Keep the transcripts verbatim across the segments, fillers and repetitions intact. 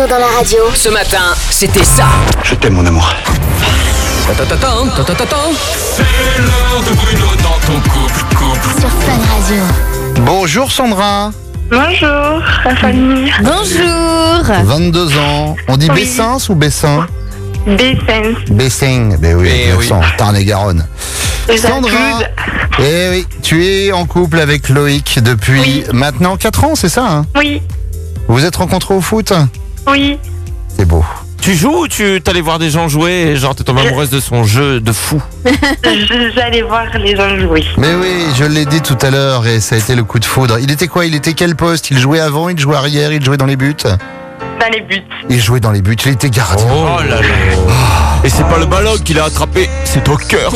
Bruno dans la radio. Ce matin, c'était ça. Je t'aime, mon amour. Ta-ta-ta-ta, ta-ta-ta-ta. C'est l'heure de Bruno dans ton couple, couple. Sur Fun Radio. Bonjour Sandra. Bonjour, la famille. Bonjour. vingt-deux ans. On dit Oui. Bessins ou Bessin? Bessin. Bessin, ben oui, Eh oui. accent, Tarn-et-Garonne. Sandra, J'accuse. eh oui, tu es en couple avec Loïc depuis Oui. maintenant quatre ans, c'est ça hein? Oui, Vous vous êtes rencontrés au foot? oui. C'est beau. Tu joues ou tu t'allais voir des gens jouer et genre t'es tombée amoureuse de son jeu de fou? Je- J'allais voir les gens jouer. Mais oui, je l'ai dit tout à l'heure et ça a été le coup de foudre. Il était quoi? Il était quel poste? Il jouait avant, il jouait arrière, il jouait dans les buts? Dans les buts. Il jouait dans les buts, il était gardien. Oh là là. Et c'est pas le ballon qu'il a attrapé, c'est au cœur.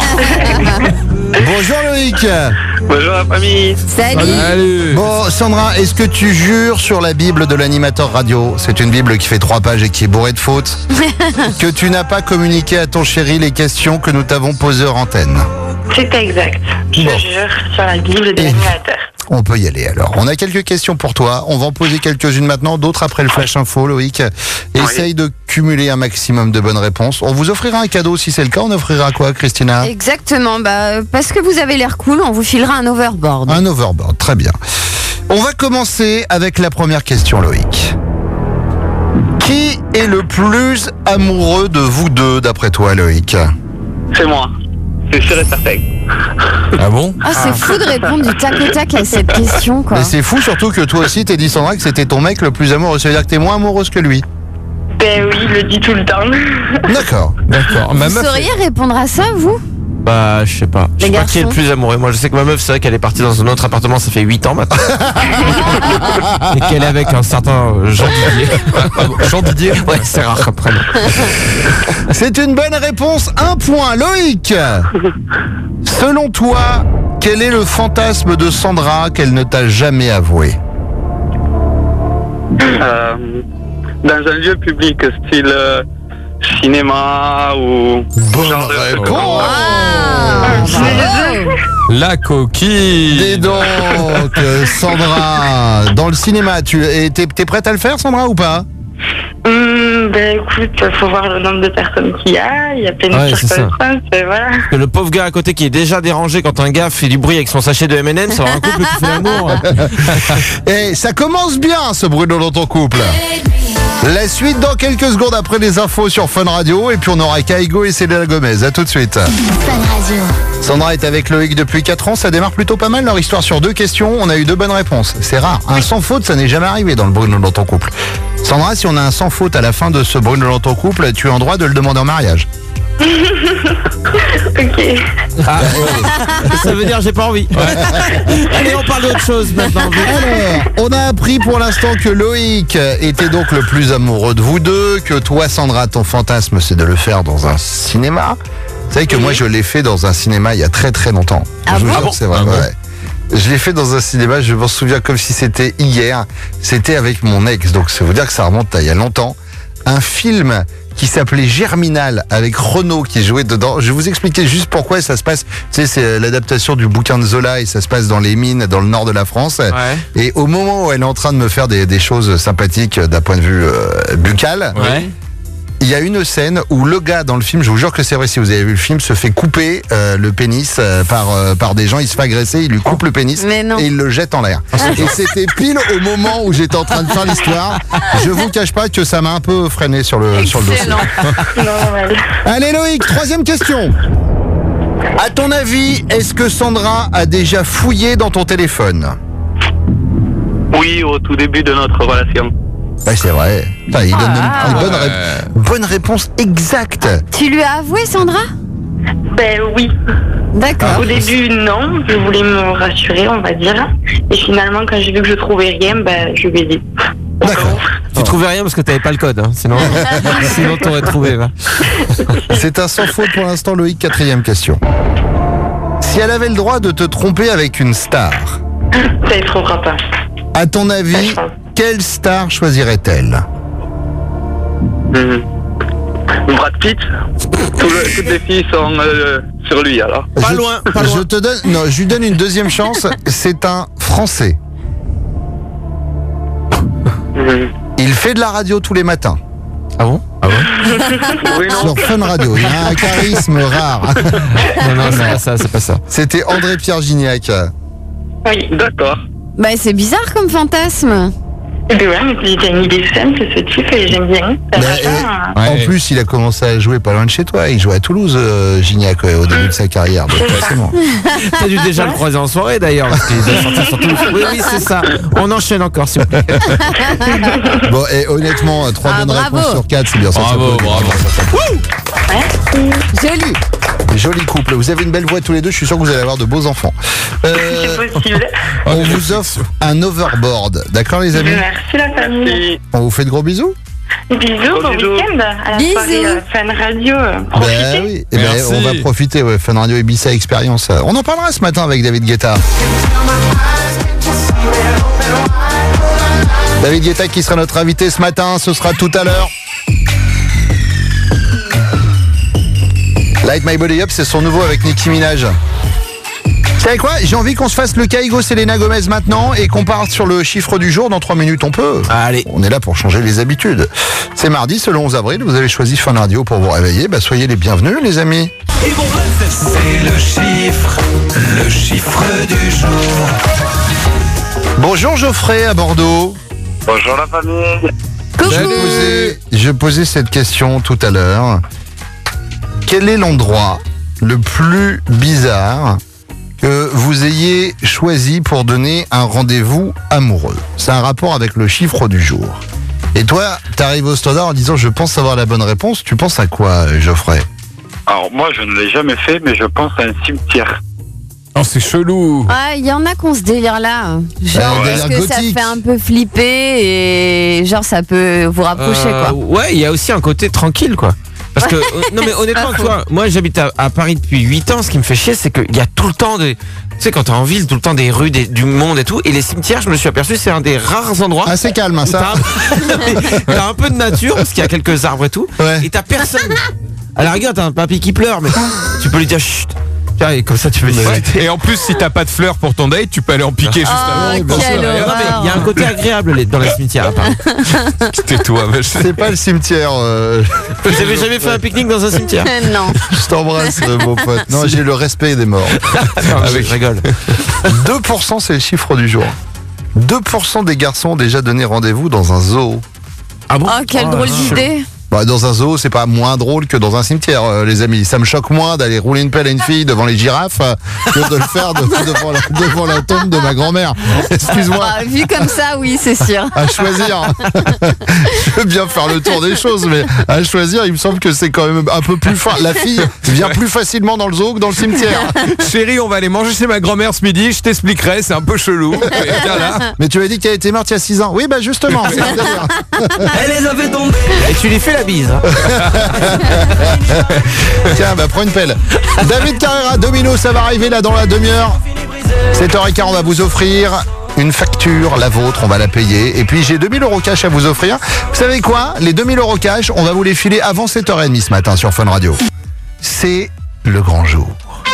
Bonjour Loïc. Bonjour la famille. Salut. Salut. Bon, Sandra, est-ce que tu jures sur la Bible de l'animateur radio? C'est une Bible qui fait trois pages et qui est bourrée de fautes. Que tu n'as pas communiqué à ton chéri les questions que nous t'avons posées hors antenne. C'est exact. Je Bon. jure sur la Bible de Et- l'animateur. On peut y aller alors. On a quelques questions pour toi. On va en poser quelques-unes maintenant, d'autres après le flash info, Loïc. Essaye de cumuler un maximum de bonnes réponses. On vous offrira un cadeau si c'est le cas. On offrira quoi, Christina? Exactement, bah, parce que vous avez l'air cool, on vous filera un overboard. Un overboard, très bien. On va commencer avec la première question, Loïc. Qui est le plus amoureux de vous deux, d'après toi, Loïc? C'est moi. C'est sûr et certain. Ah bon? Ah, c'est fou de répondre du tac au tac à cette question, quoi. Mais c'est fou surtout que toi aussi t'es dit, Sandra, que c'était ton mec le plus amoureux. Ça veut dire que t'es moins amoureuse que lui. Ben oui, il le dit tout le temps. D'accord. D'accord. Ma Vous meuf, sauriez répondre à ça, vous? bah je sais pas. Je sais Les pas qui est le garçons. plus amoureux. Moi je sais que ma meuf c'est vrai qu'elle est partie dans un autre appartement, ça fait huit ans maintenant. Et qu'elle est avec un certain Jean Didier. Ah bon, Jean Didier? Ouais, c'est rare comme prénom. C'est une bonne réponse. Un point, Loïc. Selon toi, quel est le fantasme de Sandra qu'elle ne t'a jamais avoué? Euh, dans un lieu public, style euh, cinéma ou... Bonne genre de- réponse. Ah, bravo. La coquille. Dis donc, euh, Sandra, dans le cinéma, tu es, t'es, t'es prête à le faire, Sandra, ou pas? Hum, ben écoute, faut voir le nombre de personnes qu'il y a. Il y a plein de Ouais, c'est ça. circonstances. et Voilà. Que le pauvre gars à côté qui est déjà dérangé quand un gars fait du bruit avec son sachet de M and M's, ça va un couple qui fait l'amour. Et ça commence bien, ce Bruno dans ton couple. La suite dans quelques secondes après les infos sur Fun Radio. Et puis on aura Kaigo et Selena Gomez. À tout de suite. Fun Radio. Sandra est avec Loïc depuis quatre ans. Ça démarre plutôt pas mal leur histoire sur deux questions. On a eu deux bonnes réponses. C'est rare. Un sans faute, ça n'est jamais arrivé dans le Bruno dans ton couple. Sandra, si on a un sans faute à la fin de ce Bruno dans ton couple, tu es en droit de le demander en mariage. Ok. Ah, ouais. Ça veut dire j'ai pas envie. Allez, on parle d'autre chose maintenant. Alors, on a appris pour l'instant que Loïc était donc le plus amoureux de vous deux, que toi, Sandra, ton fantasme, c'est de le faire dans un cinéma. Vous savez que moi, je l'ai fait dans un cinéma il y a très très longtemps. Ah Je vous bon jure, Ah bon c'est vrai. Ah bon ouais. Je l'ai fait dans un cinéma, je m'en souviens comme si c'était hier. C'était avec mon ex, donc ça veut dire que ça remonte à il y a longtemps. Un film qui s'appelait Germinal avec Renaud qui jouait dedans. Je vais vous expliquer juste pourquoi ça se passe. Tu sais, c'est l'adaptation du bouquin de Zola et ça se passe dans les mines, dans le nord de la France. Ouais. Et au moment où elle est en train de me faire des, des choses sympathiques d'un point de vue euh, buccal, Ouais. il y a une scène où le gars dans le film, je vous jure que c'est vrai si vous avez vu le film, se fait couper euh, le pénis euh, par, euh, par des gens. Il se fait agresser, il lui coupe le pénis Mais non. et il le jette en l'air. Et c'était pile au moment où j'étais en train de faire l'histoire. Je vous cache pas que ça m'a un peu freiné sur le, sur le dossier. Excellent. Normal. Allez Loïc, troisième question. À ton avis, est-ce que Sandra a déjà fouillé dans ton téléphone? Oui, au tout début de notre relation. Ouais, c'est vrai. Putain, il donne une, Ah, une bonne, ouais. ré- bonne réponse exacte. Tu lui as avoué, Sandra? Ben oui. D'accord. Au début, non. Je voulais me rassurer, on va dire. Et finalement, quand j'ai vu que je trouvais rien, ben je lui ai dit. D'accord. Tu trouvais rien parce que t'avais pas le code, hein. Sinon, sinon t'aurais trouvé. Va. C'est un sans faute pour l'instant, Loïc. Quatrième question. Si elle avait le droit de te tromper avec une star, Ça, il trouvera pas. à ton avis, quelle star choisirait-elle? Mhm. Brad Pitt. Tout le- toutes les filles sont euh, sur lui alors. Pas Je- loin, pas loin. Je te donne, non, je lui donne une deuxième chance. C'est un Français. Mhm. Il fait de la radio tous les matins. Ah bon? Ah bon? Bruno. Sur Fun Radio. Il a un charisme rare. Non, non, c'est pas ça, c'est pas ça. C'était André-Pierre Gignac. Oui. D'accord. Bah, c'est bizarre comme fantasme. Eh ben ouais, mais c'est une idée simple, ce type, et j'aime bien. Ça Bah, va et- pas, hein. En Ouais. plus, il a commencé à jouer pas loin de chez toi. Il jouait à Toulouse, euh, Gignac, ouais, au début de sa carrière. Donc, forcément. T'as dû déjà le croiser en soirée d'ailleurs, parce qu'il est sorti sur Toulouse. Oui, oui, c'est ça. On enchaîne encore, s'il vous plaît. Bon, et honnêtement, trois Ah, bonnes bravo. réponses sur quatre, c'est bien ça. Bravo, ça peut- bravo. Joli. Joli couple. Vous avez une belle voix tous les deux. Je suis sûr que vous allez avoir de beaux enfants. Euh, C'est possible. on vous offre un overboard. D'accord, les amis? Merci la famille. Merci. On vous fait de gros bisous? Bisous, Gros bon bisous. week-end. À la Bisous. soirée euh, Fun Radio. euh, Bah Profitez. oui. Eh ben, Merci. on va profiter. Ouais, Fun Radio Ibiza Experience. On en parlera ce matin avec David Guetta. David Guetta qui sera notre invité ce matin. Ce sera tout à l'heure. Light My Body Up, c'est son nouveau avec Nicki Minaj. Vous savez quoi? J'ai envie qu'on se fasse le Kaigo Selena Gomez maintenant et qu'on parte sur le chiffre du jour. Dans trois minutes, on peut. Allez. On est là pour changer les habitudes. C'est mardi, c'est le onze avril. Vous avez choisi Fun Radio pour vous réveiller. Bah, soyez les bienvenus, les amis. C'est le chiffre, le chiffre du jour. Bonjour Geoffrey à Bordeaux. Bonjour la famille. Coucou. Je posais, je posais cette question tout à l'heure. Quel est l'endroit le plus bizarre que vous ayez choisi pour donner un rendez-vous amoureux? C'est un rapport avec le chiffre du jour. Et toi, t'arrives au standard en disant je pense avoir la bonne réponse. Tu penses à quoi, Geoffrey? Alors moi je ne l'ai jamais fait, mais je pense à un cimetière. Oh, c'est chelou. Ah, il y en a qu'on se délire là. Genre, Ouais, parce délire que ça gothique. fait un peu flipper et genre, ça peut vous rapprocher, Euh, quoi. Ouais, il y a aussi un côté tranquille, quoi. Parce que, euh, non mais honnêtement, tu vois, moi j'habite à, à Paris depuis huit ans, ce qui me fait chier, c'est qu'il y a tout le temps des... Tu sais, quand t'es en ville, tout le temps des rues, des- du monde et tout, et les cimetières, je me suis aperçu, c'est un des rares endroits... Ah, c'est calme, hein, où ça. T'as un... t'as un peu de nature, parce qu'il y a quelques arbres et tout, Ouais. et t'as personne. À la rigueur, t'as un papy qui pleure, mais tu peux lui dire chut. Tiens, et comme ça tu veux discuter. Et en plus, si t'as pas de fleurs pour ton date, tu peux aller en piquer juste Ah, avant. bien quelle sûr. Non, mais il y a un horreur. côté agréable les- dans les cimetières, apparemment. Tais-toi, vache. C'est pas le cimetière. euh, Vous avez jamais fait un pique-nique dans un cimetière? Non. Je t'embrasse, euh, mon pote. Non, j'ai le respect des morts. Non, je rigole. deux pour cent, c'est le chiffre du jour. deux pour cent des garçons ont déjà donné rendez-vous dans un zoo. Ah bon? Oh, quelle Oh, drôle là, d'idée. Bah, dans un zoo, c'est pas moins drôle que dans un cimetière, euh, les amis. Ça me choque moins d'aller rouler une pelle à une fille devant les girafes euh, que de le faire de- devant, la, devant la tombe de ma grand-mère. Excuse-moi. Bah, vu comme ça, oui, c'est sûr. À choisir. Je veux bien faire le tour des choses, mais à choisir, il me semble que c'est quand même un peu plus fin. La fille vient plus facilement dans le zoo que dans le cimetière. Chérie, on va aller manger chez ma grand-mère ce midi, je t'expliquerai, c'est un peu chelou. Et viens là. Mais tu m'as dit qu'elle était morte il y a six ans. Oui, bah justement, c'est un délire. Et tu lui fais la bise. Hein. Tiens, bah prends une pelle. David Carrera, Domino, ça va arriver là dans la demi-heure. sept heures quinze, on va vous offrir une facture, la vôtre, on va la payer. Et puis j'ai deux mille euros cash à vous offrir. Vous savez quoi? Les deux mille euros cash, on va vous les filer avant sept heures trente ce matin sur Fun Radio. C'est le grand jour.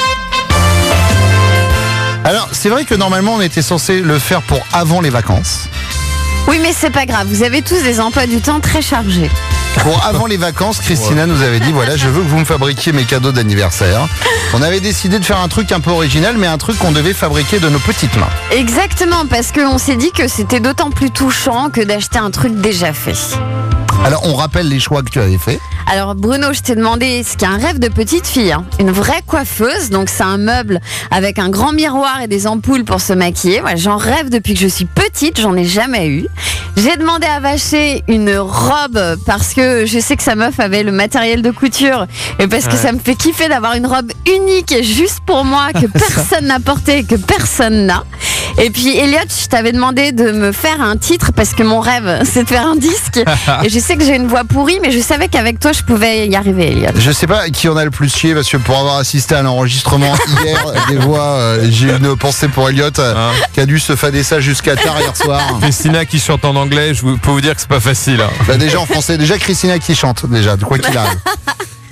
Alors, c'est vrai que normalement on était censé le faire pour avant les vacances. Oui, mais c'est pas grave. Vous avez tous des emplois du temps très chargés. Pour avant les vacances, Christina nous avait dit voilà, je veux que vous me fabriquiez mes cadeaux d'anniversaire. On avait décidé de faire un truc un peu original, mais un truc qu'on devait fabriquer de nos petites mains. Exactement, parce qu'on s'est dit que c'était d'autant plus touchant que d'acheter un truc déjà fait. Alors, on rappelle les choix que tu avais fait. Alors Bruno, je t'ai demandé ce qu'est un rêve de petite fille. Hein. Une vraie coiffeuse, donc c'est un meuble avec un grand miroir et des ampoules pour se maquiller. Voilà, j'en rêve depuis que je suis petite, j'en ai jamais eu. J'ai demandé à Vacher une robe parce que je sais que sa meuf avait le matériel de couture et parce que Ouais. ça me fait kiffer d'avoir une robe unique et juste pour moi que personne n'a porté et que personne n'a. Et puis Elliot, je t'avais demandé de me faire un titre parce que mon rêve c'est de faire un disque et je sais que j'ai une voix pourrie mais je savais qu'avec toi je pouvais y arriver, Elliot. Je sais pas qui en a le plus chier parce que pour avoir assisté à l'enregistrement hier des voix, euh, j'ai une pensée pour Elliot euh, Hein. qui a dû se fader ça jusqu'à tard hier soir. Christina qui chante en anglais, je vous- peux vous dire que c'est pas facile. Hein. Bah déjà en français, déjà Christina qui chante déjà, de quoi qu'il arrive. Bon,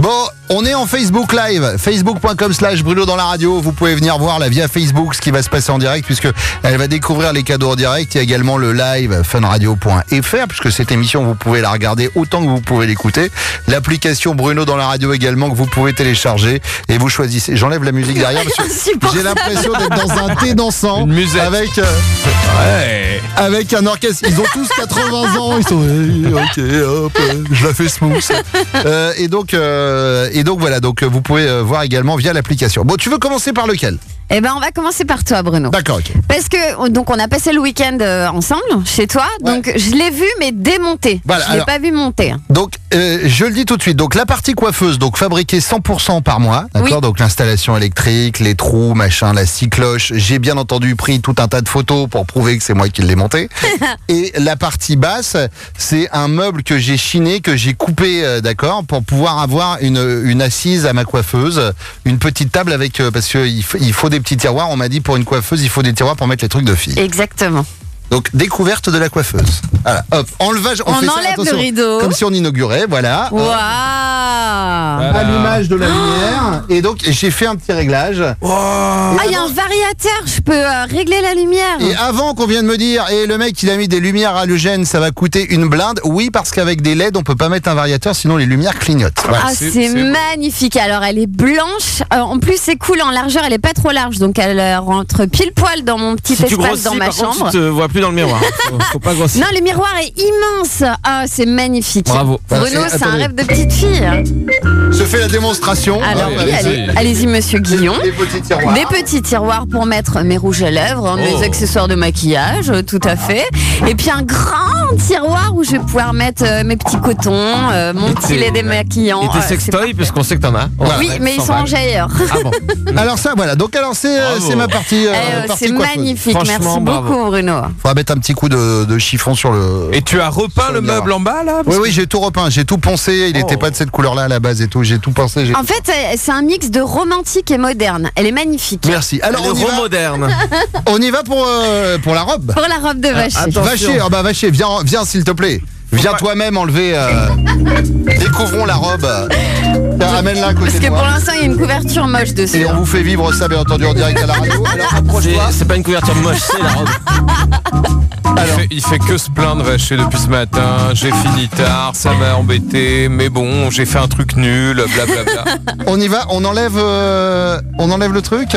On est en Facebook Live, facebook.com slash Bruno dans la radio. Vous pouvez venir voir là via Facebook ce qui va se passer en direct puisque elle va découvrir les cadeaux en direct. Il y a également le live funradio point f r puisque cette émission vous pouvez la regarder autant que vous pouvez l'écouter. L'application Bruno dans la radio également que vous pouvez télécharger et vous choisissez. J'enlève la musique derrière parce que j'ai l'impression d'être dans un thé dansant Une musette. avec, euh, Ouais. avec un orchestre. Ils ont tous quatre-vingts ans. Ils sont hey, ok hop, euh, je la fais smooth. Euh, et donc euh, et donc voilà. Donc vous pouvez euh, voir également via l'application. Bon, tu veux commencer par lequel? Eh ben, on va commencer par toi, Bruno. D'accord, ok. Parce que donc on a passé le week-end euh, ensemble chez toi, donc je l'ai vu mais démonté. Voilà, je l'ai alors- pas vu monter. Donc, euh, je le dis tout de suite. Donc, la partie coiffeuse, donc fabriquée cent pour cent par mois, d'accord. Oui. Donc, l'installation électrique, les trous, machin, la scie cloche. J'ai bien entendu pris tout un tas de photos pour prouver que c'est moi qui l'ai monté. Et la partie basse, c'est un meuble que j'ai chiné, que j'ai coupé, euh, d'accord, pour pouvoir avoir une, une assise à ma coiffeuse, une petite table avec, euh, parce que il faut, il faut des petits tiroirs. On m'a dit pour une coiffeuse, il faut des tiroirs pour mettre les trucs de filles. Exactement. Donc, découverte de la coiffeuse. Voilà, hop, enlevage. On fait ça, enlève le attention, rideau. comme si on inaugurait, voilà. Waouh. Voilà. Allumage de la lumière. Et donc, j'ai fait un petit réglage. Ah, il y a un variateur, je peux euh, régler la lumière. Et avant qu'on vienne me dire, et le mec il a mis des lumières halogènes, ça va coûter une blinde. Oui, parce qu'avec des L E D, on peut pas mettre un variateur, sinon les lumières clignotent. Voilà. Ah, c'est- c'est c'est beau. magnifique. Alors, elle est blanche. Euh, en plus, c'est cool en largeur. Elle est pas trop large, donc elle euh, rentre pile poil dans mon petit Si tu espace grossis, dans ma par contre, chambre. tu te vois plus dans le miroir. Faut, faut pas grossir. Non, le miroir est immense. Ah, c'est magnifique. Bravo. Voilà, Bruno, et c'est un attendez. rêve de petite fille. Je fais la démonstration. Alors Hop, oui, allez-y. allez- allez-y, monsieur Guillon. Les petits tiroirs. Des petits tiroirs pour mettre mes rouges à lèvres, hein, Oh. mes accessoires de maquillage, euh, tout à fait. Et puis un grand tiroir où je vais pouvoir mettre euh, mes petits cotons, euh, mon Et petit tes- lait démaquillant. Et tes euh, c'est sextoys, parfait. parce qu'on sait que t'en as. Voilà. Oui, mais ils sont en jailleur. Ah bon. Alors ça, voilà. Donc alors c'est euh, Bravo. c'est ma partie. euh, Eh, euh, partie c'est coiffeuse. magnifique, Franchement, merci bravo. beaucoup Bruno. Faudra mettre un petit coup de, de chiffon sur le. Et tu as repeint Sur le le meuble en bas là? Oui, oui, j'ai tout repeint, j'ai tout poncé. Il Oh. était pas de cette couleur-là à la base et tout. J'ai tout pensé. j'ai- En fait, euh, c'est un mix de romantique et moderne. Elle est magnifique. Merci. Alors Elle est on y va. moderne. On y va pour euh, pour la robe. Pour la robe de vacher. attends. Vacher, ah bah Vacher, viens, viens s'il te plaît. Viens pas- toi-même enlever. euh, Découvrons la robe. Tiens, amène-la à côté Parce de que pour moi. l'instant, il y a une couverture moche dessus. Et on vous fait vivre ça, bien entendu, en direct à la radio. Alors C'est approche-toi. c'est pas une couverture moche, c'est la robe. Il fait, il fait que se plaindre, Vacher, depuis ce matin. J'ai fini tard, ça m'a embêté, mais bon, j'ai fait un truc nul, blablabla. On y va, on enlève, euh, on enlève le truc.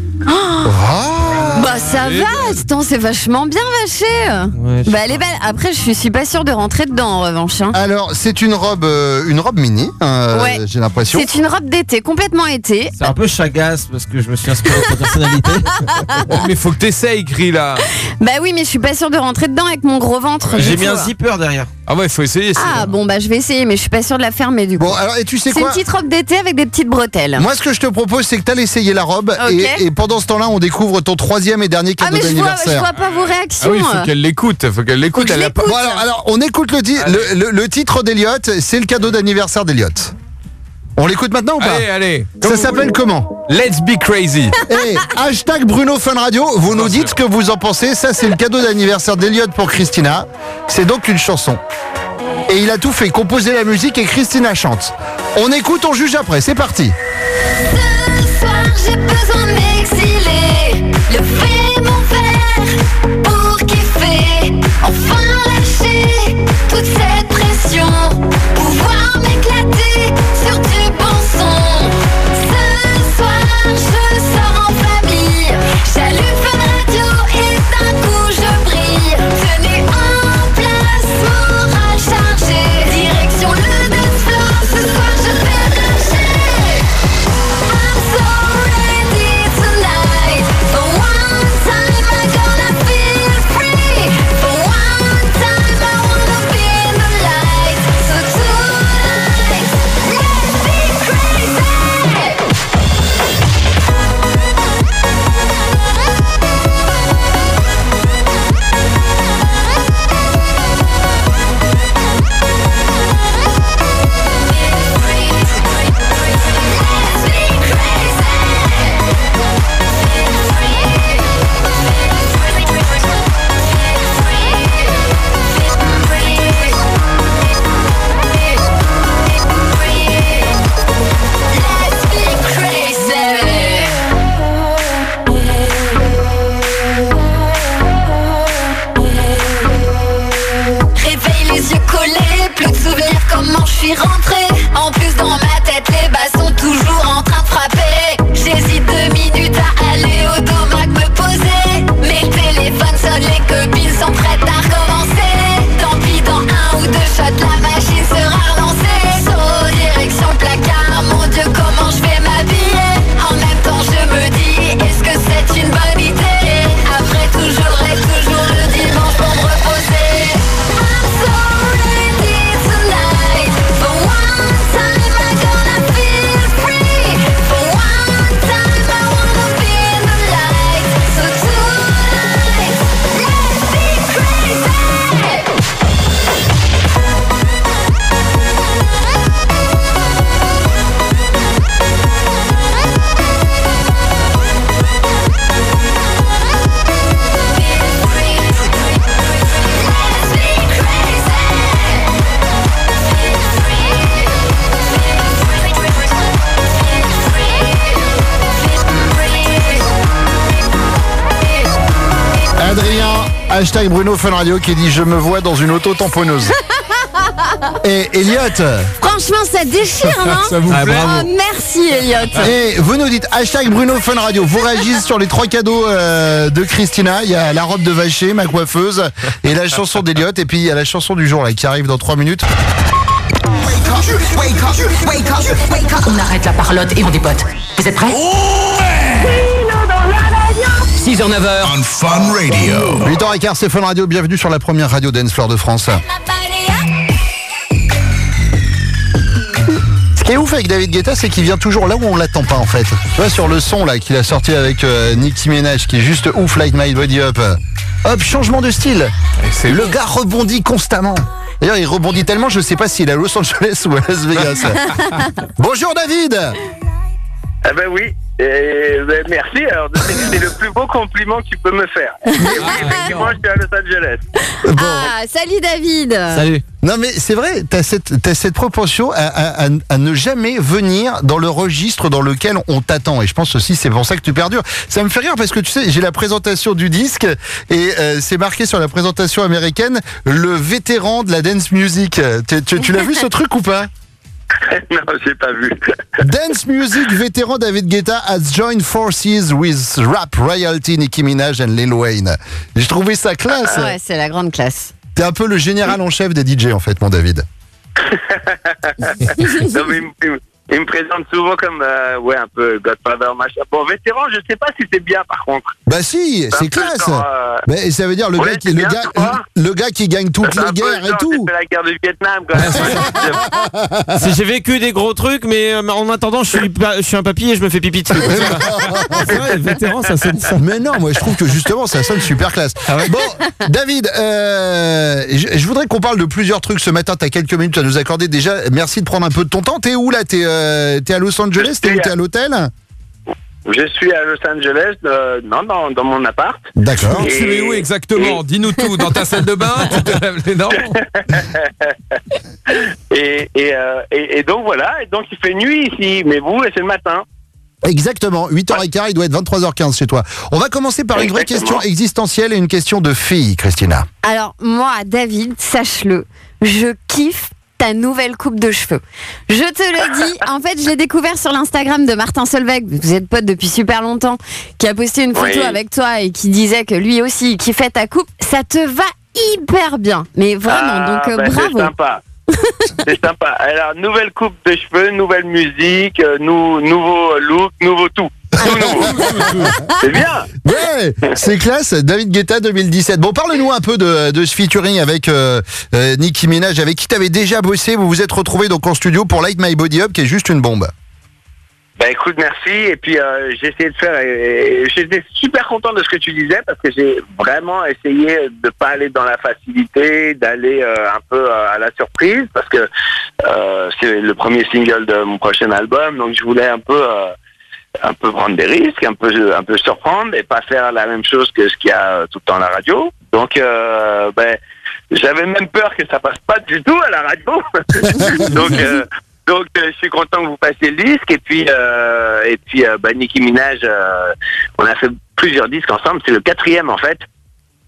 Ah. Bah ça Eh va, attends, c'est vachement bien vaché. Ouais, je Bah elle est belle. Après, je suis pas sûre de rentrer dedans en revanche. hein. Alors c'est une robe, euh, une robe mini. euh, Ouais. J'ai l'impression. C'est une robe d'été, complètement été. C'est un peu chagasse parce que je me suis inspiré de ta personnalité. Mais faut que t'essayes, Gris, là. Bah oui, mais je suis pas sûre de rentrer dedans avec mon gros ventre. J'ai du mis coup. un zipper derrière. Ah ouais, faut essayer. c'est- Ah bon, bah je vais essayer, mais je suis pas sûre de la fermer du coup. Bon alors et tu sais C'est une quoi? petite robe d'été avec des petites bretelles. Moi ce que je te propose c'est que t'allais essayer la robe Ok. et, et pendant ce temps-là on découvre ton troisième et dernier ah cadeau mais je vois, je d'anniversaire. vois pas vos Ah réactions. oui, faut qu'elle l'écoute, faut qu'elle l'écoute. Faut que Elle je a pas- l'écoute. Bon alors, alors on écoute le, ti- le, le- le titre d'Eliott, c'est le cadeau d'anniversaire d'Eliott. On l'écoute maintenant ou pas? Allez, allez. Ça Comme- s'appelle comment? Let's be crazy. Eh, hashtag Bruno Fun Radio, vous nous dites ce que vous en pensez. Ça, c'est le cadeau d'anniversaire d'Eliott pour Christina. C'est donc une chanson. Et il a tout fait, composer la musique et Christina chante. On écoute, on juge après, c'est parti. Ce soir j'ai besoin d'exiler, lever mon verre pour kiffer, enfin lâcher toute cette pression, pouvoir m'éclater sur du bon son. Ce soir je sors en famille, j'allume Fun Radio et d'un coup je brille. Tenue en place, morale chargée, direction le dance floor, ce soir je vais lâcher. I'm so ready tonight. For one time, I'm gonna feel free. For one time. suis rentrée. En plus dans ma tête les basses sont toujours en train de frapper. J'hésite deux minutes à aller au domac me poser. Mes téléphones sonnent, les copines sont prêtes à recommencer. Tant pis dans un ou deux shots la machine sera relancée. So, direction placard, mon Dieu comment je vais m'habiller. En même temps je me dis, est-ce que c'est une bonne idée? Après toujours et toujours le dimanche pour me reposer. I'm so ready tonight. For one time I'm gonna feel free. For one time I wanna be in the light. So tonight, let's be crazy. Adrien, hashtag Bruno Fun Radio qui dit je me vois dans une auto tamponneuse. Et Elliot, Franchement, ça déchire, non Ça vous Ah, plaît? bravo. Oh, merci, Elliot. et vous nous dites hashtag Bruno Fun Radio. Vous réagissez sur les trois cadeaux euh, de Christina. Il y a la robe de Vacher, ma coiffeuse, et la chanson d'Elliot. Et puis il y a la chanson du jour là qui arrive dans trois minutes. On arrête la parlotte et on dépote. Vous êtes prêts? six heures neuf heures. On Fun Radio. huit heures quinze, c'est Fun Radio. Bienvenue sur la première radio dance floor de France. Ce qui est ouf avec David Guetta, c'est qu'il vient toujours là où on l'attend pas en fait. Tu vois, sur le son là qu'il a sorti avec euh, Nicki Minaj, qui est juste ouf, Like My Body Up. Hop, changement de style. Et c'est Le gars rebondit constamment. D'ailleurs, il rebondit tellement, je sais pas s'il est à Los Angeles ou à Las Vegas. Bonjour David. Eh ben oui. Et ben merci, alors c'est c'est le plus beau compliment que tu peux me faire. Et oui, effectivement, je suis à Los Angeles. Bon. Ah, salut David. Salut. Non mais c'est vrai, t'as cette, t'as cette propension à, à- à- à ne jamais venir dans le registre dans lequel on t'attend. Et je pense aussi c'est pour ça que tu perdures. Ça me fait rire parce que tu sais, j'ai la présentation du disque et euh, c'est marqué sur la présentation américaine le vétéran de la dance music. Tu, tu- tu l'as vu ce truc ou pas? Non, j'ai pas vu. Dance music vétéran David Guetta has joined forces with rap royalty Nicki Minaj and Lil Wayne. J'ai trouvé ça classe. Ah ouais, c'est la grande classe. T'es un peu le général en chef des D J en fait, mon David. Non, mais il, me- il me- il me présente souvent comme euh, ouais, un peu Godfather, machin. Bon, vétéran, je sais pas si c'est bien par contre. Bah si, Un c'est peu classe. genre, euh, Mais ça veut dire le Ouais, gars qui c'est le bien, gars tu vois. le gars qui gagne toutes c'est un les peu guerres et genre, tout. j'ai fait la guerre du Vietnam, quoi. Si j'ai vécu des gros trucs, mais euh, en attendant, je suis, pas- je suis un papy et je me fais pipi dessus. C'est vrai, vétéran, ça sonne ça. Mais non, moi je trouve que justement ça sonne super classe. Bon, David, euh, je, je voudrais qu'on parle de plusieurs trucs ce matin. T'as quelques minutes à nous accorder. Déjà, merci de prendre un peu de ton temps. T'es où là? T'es euh, t'es à Los Angeles? T'es où? T'es à l'hôtel? Je suis à Los Angeles, euh, non, dans, dans mon appart. D'accord. Et- Tu es où exactement? Dis-nous tout. Dans ta salle de bain? Tu te laves les dents? Et, et, euh, et, et donc voilà, et donc il fait nuit ici, mais vous, c'est le matin. Exactement, huit heures quinze, il doit être vingt-trois heures quinze chez toi. On va commencer par une vraie Exactement. question existentielle et une question de fille, Christina. Alors, moi, David, sache-le, je kiffe ta nouvelle coupe de cheveux. Je te le dis, en fait, je l'ai découvert sur l'Instagram de Martin Solveig, vous êtes pote depuis super longtemps, qui a posté une photo Oui. avec toi et qui disait que lui aussi, il kiffait ta coupe. Ça te va hyper bien, mais vraiment, Ah, donc euh, bah, C'est bravo. sympa. C'est sympa. Alors, nouvelle coupe de cheveux, nouvelle musique, euh, nou- nouveau look, nouveau tout. Tout nouveau. C'est bien. Ouais, c'est classe. David Guetta deux mille dix-sept. Bon, parle-nous un peu de, de ce featuring avec euh, euh, Nicki Minaj, avec qui t'avais déjà bossé. Vous vous êtes retrouvés donc en studio pour Light My Body Up, qui est juste une bombe. Bah écoute, merci. Et puis euh, j'ai essayé de faire. Et, et j'étais super content de ce que tu disais parce que j'ai vraiment essayé de pas aller dans la facilité, d'aller euh, un peu euh, à la surprise parce que euh, c'est le premier single de mon prochain album, donc je voulais un peu, euh, un peu prendre des risques, un peu, un peu surprendre et pas faire la même chose que ce qu'il y a tout le temps à la radio. Donc, euh, ben, j'avais même peur que ça passe pas du tout à la radio. donc. Euh, Donc, euh, je suis content que vous passiez le disque. Et puis, euh, et puis euh, bah, Nicki Minaj, euh, on a fait plusieurs disques ensemble. C'est le quatrième, en fait.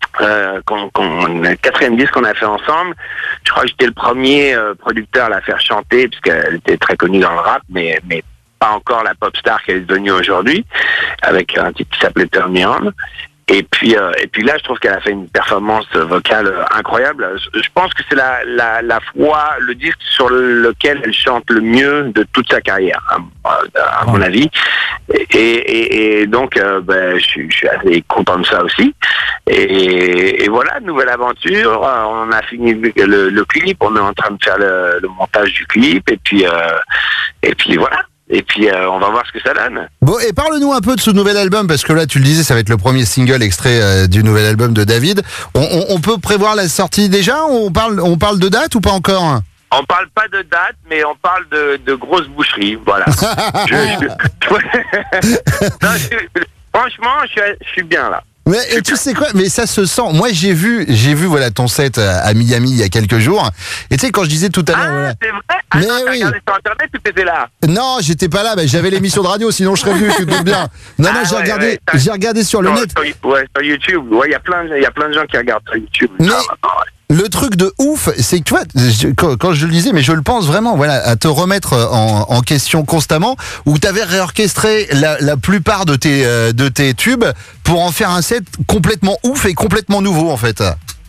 Euh, qu'on, qu'on, le quatrième disque qu'on a fait ensemble. Je crois que j'étais le premier euh, producteur à la faire chanter, puisqu'elle était très connue dans le rap, mais, mais pas encore la pop star qu'elle est devenue aujourd'hui, avec un titre qui s'appelait Turn Me On. Et puis, euh, et puis là, je trouve qu'elle a fait une performance vocale euh, incroyable. Je, je pense que c'est la, la, la fois, le disque sur le, lequel elle chante le mieux de toute sa carrière, à, à, à mon avis. Et, et, et donc, euh, ben, je, suis, je suis assez content de ça aussi. Et, et voilà, nouvelle aventure. On a fini le, le clip. On est en train de faire le, le montage du clip. Et puis, euh, et puis voilà. Et puis, euh, on va voir ce que ça donne. Bon, et parle-nous un peu de ce nouvel album, parce que là, tu le disais, ça va être le premier single extrait euh, du nouvel album de David. On, on, on peut prévoir la sortie déjà? On parle, on parle de date ou pas encore? On parle pas de date, mais on parle de, de grosses boucheries, voilà. je, je... non, je, franchement, je suis, je suis bien là. Mais et tu sais quoi, mais ça se sent. Moi, j'ai vu, j'ai vu voilà ton set à Miami il y a quelques jours. Et tu sais, quand je disais tout à l'heure, ah, voilà. c'est vrai. Ah, mais non, t'as oui. regardé sur internet ou t'étais là? Non, j'étais pas là. Bah, j'avais l'émission de radio, sinon je serais venu. Tu te doutes bien. Non, ah, non, j'ai ouais, regardé, ouais, j'ai regardé sur le sur, net. Sur, ouais, sur YouTube. Ouais, il y a plein, il y a plein de gens qui regardent sur YouTube. Mais ça, ouais. Le truc de ouf, c'est que tu vois, je, quand, quand je le disais, mais je le pense vraiment, voilà, à te remettre en, en question constamment, où tu avais réorchestré la, la plupart de tes, euh, de tes tubes pour en faire un set complètement ouf et complètement nouveau en fait.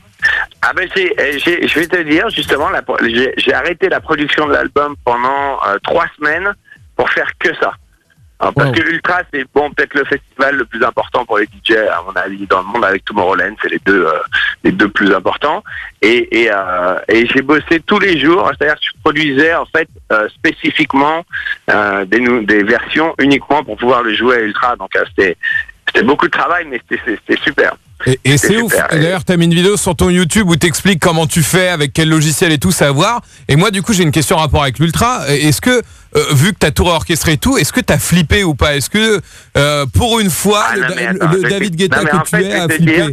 Ah ben j'ai, j'ai, je vais te dire justement, la, j'ai, j'ai arrêté la production de l'album pendant euh, trois semaines pour faire que ça. Alors, parce wow. que Ultra, c'est bon, peut-être le festival le plus important pour les D J, à mon avis, dans le monde, avec Tomorrowland, c'est les deux, euh, les deux plus importants. Et, et, euh, et j'ai bossé tous les jours, c'est-à-dire que je produisais en fait euh, spécifiquement euh, des, des versions uniquement pour pouvoir le jouer à Ultra. Donc euh, c'était, c'était beaucoup de travail, mais c'était, c'était super. Et, et c'est ouf. super. D'ailleurs, tu as mis une vidéo sur ton YouTube où tu expliques comment tu fais, avec quel logiciel et tout, ça à voir. Et moi, du coup, j'ai une question en rapport avec l'Ultra. Est-ce que, euh, vu que tu as tout réorchestré et tout, est-ce que tu as flippé ou pas? Est-ce que, euh, pour une fois, Ah, le, non, mais le- attends, le je David vais- Guetta non, mais que en tu fait, es je vais a te flippé? dire-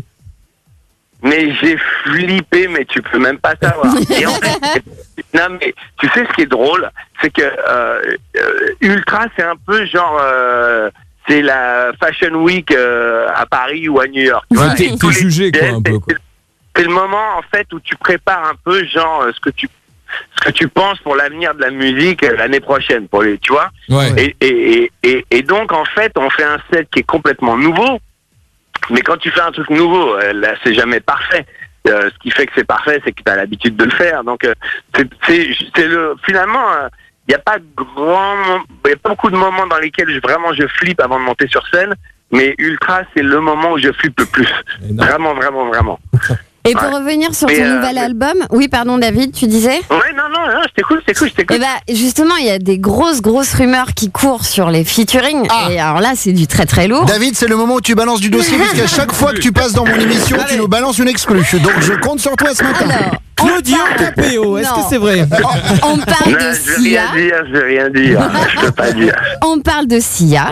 Mais j'ai flippé, mais tu peux même pas savoir. Et en fait, non mais tu sais ce qui est drôle, c'est que euh, euh, Ultra, c'est un peu genre, euh, c'est la Fashion Week euh, à Paris ou à New York. Tu vois, T'es- et t'es tous les jugé, quoi, D J, un peu, c'est- quoi. C'est le moment en fait où tu prépares un peu genre euh, ce que tu ce que tu penses pour l'avenir de la musique euh, l'année prochaine, pour les, tu vois. Ouais. Et, et, et, et, et donc en fait, on fait un set qui est complètement nouveau. Mais quand tu fais un truc nouveau, euh, là, c'est jamais parfait. Euh, ce qui fait que c'est parfait, c'est que tu as l'habitude de le faire. Donc, euh, c'est, c'est, c'est le finalement, il n'y a pas de grand, il y a pas beaucoup de moments dans lesquels je, vraiment je flippe avant de monter sur scène. Mais Ultra, c'est le moment où je flippe le plus. Énorme. Vraiment, vraiment, vraiment. Et pour Ouais. revenir sur Mais, ton euh, nouvel mais- album, oui, pardon, David, tu disais? Ouais, non, non, non, je t'écoute, je t'écoute, je t'écoute. Eh ben, justement, il y a des grosses, grosses rumeurs qui courent sur les featuring. Ah. Et alors là, c'est du très, très lourd. David, c'est le moment où tu balances du dossier, parce qu'à chaque fois que tu passes dans mon émission, tu nous balances une exclue. Donc je compte sur toi ce matin. Alors, Claudio Capéo, est-ce Non. que c'est vrai? on, on parle Non, de je vais Sia. rien dire, je vais rien dire. Je peux pas dire. On parle de Sia.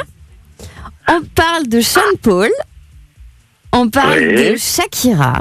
On parle de Sean Paul. On parle Oui. de Shakira.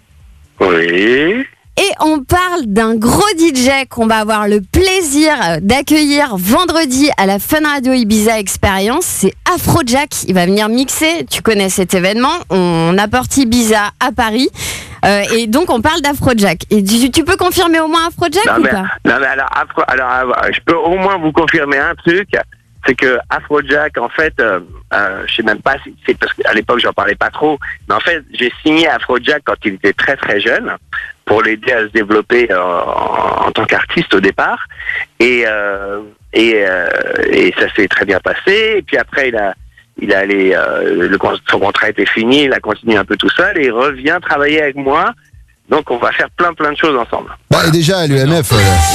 Oui. Et on parle d'un gros D J qu'on va avoir le plaisir d'accueillir vendredi à la Fun Radio Ibiza Experience. C'est Afrojack. Il va venir mixer. Tu connais cet événement. On apporte Ibiza à Paris. Euh, et donc, on parle d'Afrojack. Et tu, tu peux confirmer au moins Afrojack Non ou mais, pas? non, mais alors, Afro, alors, euh, je peux au moins vous confirmer un truc. C'est que Afrojack, en fait, euh, euh, je sais même pas si c'est parce qu'à l'époque, j'en parlais pas trop. Mais en fait, j'ai signé Afrojack quand il était très très jeune pour l'aider à se développer euh, en, en tant qu'artiste au départ. Et euh, et, euh, et ça s'est très bien passé. Et puis après, il a il a allé, euh, le, son contrat était fini. Il a continué un peu tout seul et il revient travailler avec moi. Donc, on va faire plein plein de choses ensemble. Bah, et déjà à l'U M F, euh,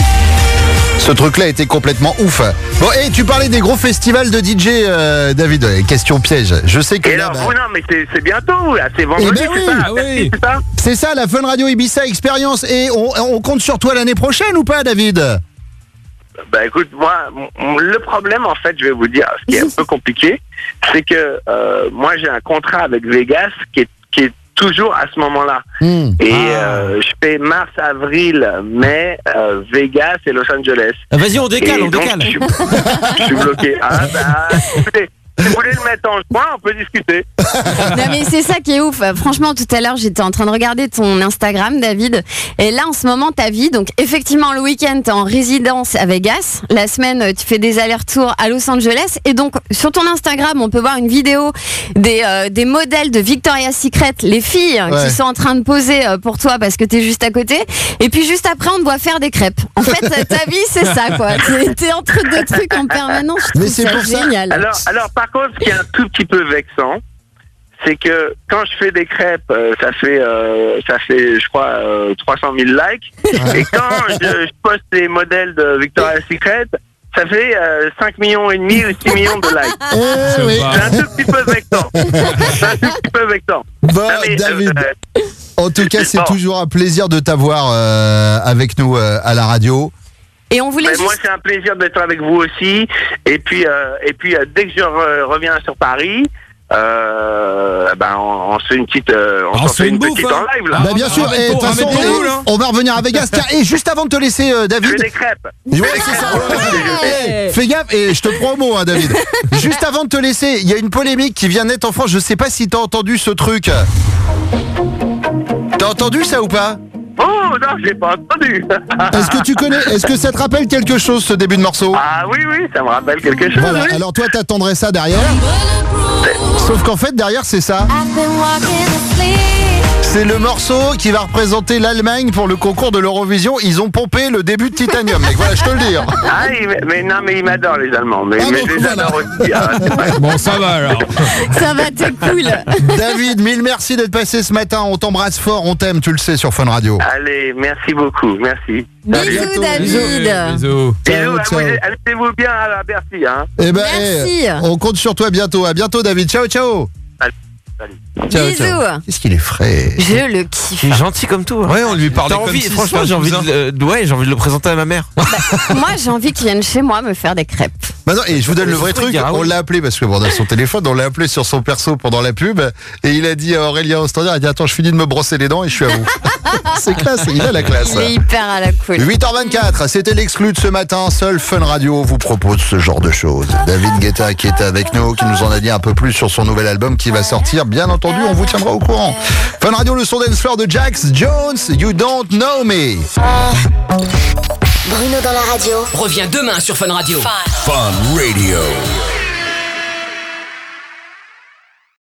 ce truc-là était complètement ouf. Bon, et tu parlais des gros festivals de D J, euh, David. euh, Question piège. Je sais que Et là, alors, bah, vous, non, mais c'est, c'est bientôt, là, c'est vendredi, Eh ben c'est oui, ça, ah merci, oui. c'est ça. c'est ça, la Fun Radio Ibiza Experience. Et on, on compte sur toi l'année prochaine ou pas, David? Bah écoute, moi, m- le problème, en fait, je vais vous dire, ce qui est un peu compliqué, c'est que euh, moi, j'ai un contrat avec Vegas qui est, qui est toujours à ce moment-là. Hmm. Et Ah. euh, je fais mars, avril, mai, euh, Vegas et Los Angeles. Ah, vas-y, on décale, Et on donc, décale. Je suis, je suis bloqué. Ah bah, écoutez, Si vous voulez le mettre en juin, on peut discuter. Non mais c'est ça qui est ouf. Franchement, tout à l'heure, j'étais en train de regarder ton Instagram, David. Et là, en ce moment, ta vie. Donc, effectivement, le week-end, t'es en résidence à Vegas. La semaine, tu fais des allers-retours à Los Angeles. Et donc, sur ton Instagram, on peut voir une vidéo des, euh, des modèles de Victoria's Secret, les filles Ouais. qui sont en train de poser euh, pour toi parce que t'es juste à côté. Et puis, juste après, on te voit faire des crêpes. En fait, ta vie, c'est ça, quoi. T'es, t'es entre deux trucs en permanence. Je trouve Mais c'est ça pour ça. génial. Alors, alors, par contre, ce qui est un tout petit peu vexant, c'est que quand je fais des crêpes, euh, ça fait, euh, ça fait, je crois, euh, trois cent mille likes. Et quand je, je poste des modèles de Victoria's Secret, ça fait euh, cinq millions et demi ou six millions de likes. Eh oui. C'est un tout petit peu vexant. C'est un tout petit peu vexant. Bon, Non, mais, David. euh, En tout cas, c'est Bon. toujours un plaisir de t'avoir euh, avec nous euh, à la radio. Et on voulait Ben, moi, juste... c'est un plaisir d'être avec vous aussi. Et puis, euh, et puis euh, dès que je re- reviens sur Paris, euh, ben, on, on se fait une petite, euh, on, On s'en se fait fait une une bouffe, petite hein. en live là. Ah, Bah bien sûr, ramène et de ton- toute façon, ramène ton et- moule, hein. on va revenir à Vegas. Tiens, et juste avant de te laisser, euh, Je David. fais des crêpes. Ouais, c'est ça. Ouais. Eh, fais gaffe, et je te prends au mot, hein, David. Juste avant de te laisser, il y a une polémique qui vient naître en France. Je sais pas si t'as entendu ce truc. T'as entendu ça ou pas? Oh non, j'ai pas entendu. Est-ce que tu connais, est-ce que ça te rappelle quelque chose ce début de morceau? Ah oui, oui, ça me rappelle quelque chose. Voilà, oui. alors toi t'attendrais ça derrière. Sauf qu'en fait derrière c'est ça. C'est le morceau qui va représenter l'Allemagne pour le concours de l'Eurovision. Ils ont pompé le début de Titanium, mec. Voilà, je te le dis. hein. Ah, il- mais, mais non, mais ils m'adorent les Allemands. Mais, Ah, mais donc, je les voilà. adore aussi. Ah, c'est vrai. Bon, ça va alors. Ça va, t'es cool. David, mille merci d'être passé ce matin. On t'embrasse fort, on t'aime, tu le sais, sur Fun Radio. Allez, merci beaucoup, merci. Bisous, bientôt. David. Bisous. Ciao, Bisous, ciao. allez-vous bien à Bercy, hein. Eh ben, Merci. eh, on compte sur toi bientôt. À bientôt, David. Ciao, ciao. Salut. Ciao, Bisous. ciao. Qu'est-ce qu'il est frais. Je le kiffe. Il est gentil comme tout. hein. Ouais, on lui parlait T'as comme envie, si franchement, c'était j'ai un envie, cousin. de, le- ouais, j'ai envie de le présenter à ma mère. Moi, j'ai envie qu'il vienne chez moi me faire des crêpes. Maintenant, et je vous donne le vrai Faut truc. dire, ah On oui. l'a appelé parce que bon, on a son téléphone, on l'a appelé sur son perso pendant la pub et il a dit à Aurélien au standard, il a dit attends, je finis de me brosser les dents et je suis à vous. C'est classe, il a la classe. Il est hyper à la cool. huit heures vingt-quatre, c'était l'exclu de ce matin. Seul Fun Radio vous propose ce genre de choses. David Guetta qui était avec nous, qui nous en a dit un peu plus sur son nouvel album qui va sortir. Bien entendu, on vous tiendra au courant. Fun Radio, le son dance floor de Jax Jones, You Don't Know Me. Bruno dans la radio. Reviens demain sur Fun Radio. Fun Radio.